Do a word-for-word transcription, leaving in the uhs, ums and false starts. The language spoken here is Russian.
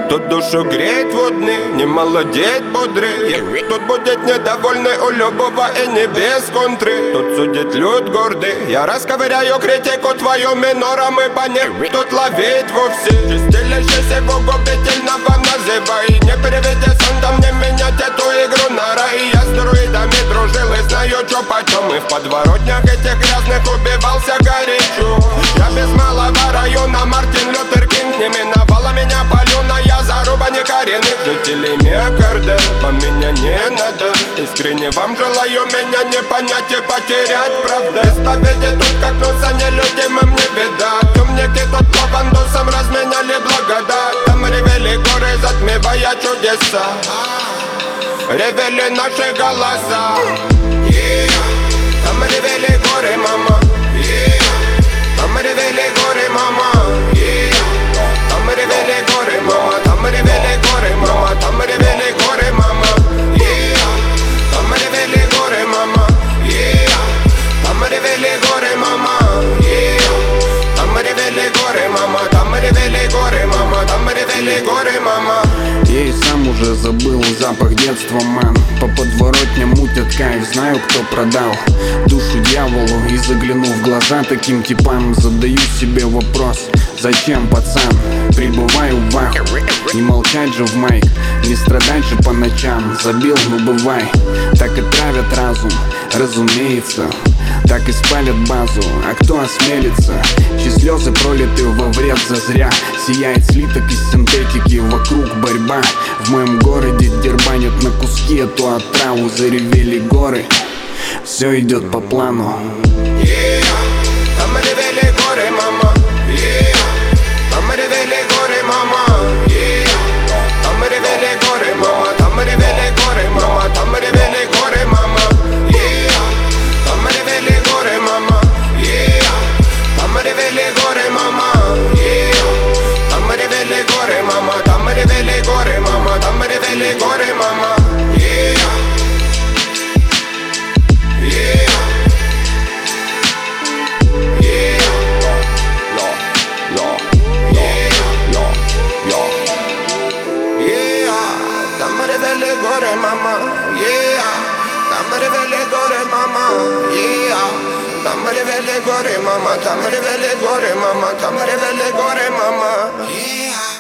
Тут душу греет водный, не молодеет бодрый. Тут будет недовольный у любого и не без контры. Тут судит люд гордый, я расковыряю критику твою минором и по ней тут ловить вовсе. Чистилище его губительного называй. Не переведи сандом, не менять эту игру на рай. Я с друидами дружил и знаю, чё почем. И в подворотнях этих грязных убивался горячо. Я без малого района Мартин Лютер Кинг. Не миновала меня полюна, я заруба не коренных жителей Миокарда. По меня не надо, искренне вам желаю меня не понять и потерять, правда. Исповеди тут как носа нелюдимым не видать. Умники тут по бандусам разменяли благодать. Там ревели горы, затмевая чудеса. Ревели наши голоса. Yeah. Там ревели горы, мама. Yeah. Там ревели горы, мама. Yeah. Там ревели горы, мама. Там ревели горы, мама. Там ревели горы, мама. Yeah. Там ревели горы, мама. Yeah. Там ревели горы, мама. Yeah. Там ревели горы, мама. Там ревели горы, мама. Там ревели горы, мама. Я и сам уже забыл запах детства, мэн. По подворотням мутят кайф, знаю, кто продал душу дьяволу. И заглянув в глаза таким типам, задаю себе вопрос: зачем, пацан? Прибываю в аху, не молчать же в майк, не страдать же по ночам. Забил, ну бывай, так и травят разум, разумеется. Так и спалят базу, а кто осмелится? Чьи слезы пролиты во вред зазря. Сияет слиток из синтетики, вокруг борьба. В моем городе дербанят на куски эту отраву. Заревели горы, все идет по плану. Yeah. Там ревели горы, мама. Yeah. Там ревели горы, мама. Yeah. Там ревели горы, мама. Там ревели горы, мама. Там ревели горы, мама. Yeah. Там ревели горы, мама. Yeah. Там ревели горы, мама. Yeah. Там ревели горы, мама. Там ревели горы, мама. Там ревели горы, мама. Yeah. Yeah. Там ревели горы, мама, yeah. Там ревели горы, мама, yeah. Там ревели горы, мама, там ревели горы, мама, там ревели горы, мама, yeah.